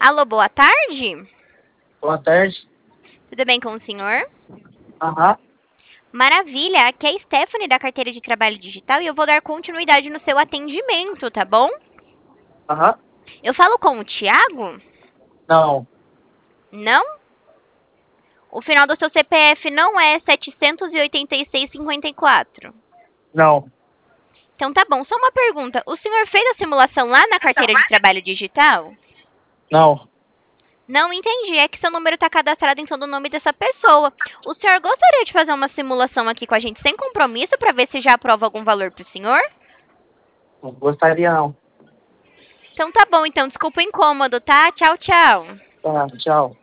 Alô, boa tarde. Boa tarde. Tudo bem com o senhor? Aham. Maravilha, aqui é a Stephanie da Carteira de Trabalho Digital e eu vou dar continuidade no seu atendimento, tá bom? Aham. Eu falo com o Thiago? Não. Não? O final do seu CPF não é 786,54. Não. Então tá bom, só uma pergunta. O senhor fez a simulação lá na Carteira de Trabalho Digital? Não. Não entendi, é que seu número está cadastrado em todo o nome dessa pessoa. O senhor gostaria de fazer uma simulação aqui com a gente sem compromisso para ver se já aprova algum valor para o senhor? Não gostaria não. Então tá bom, então desculpa o incômodo, tá? Tchau, tchau. Tá, tchau.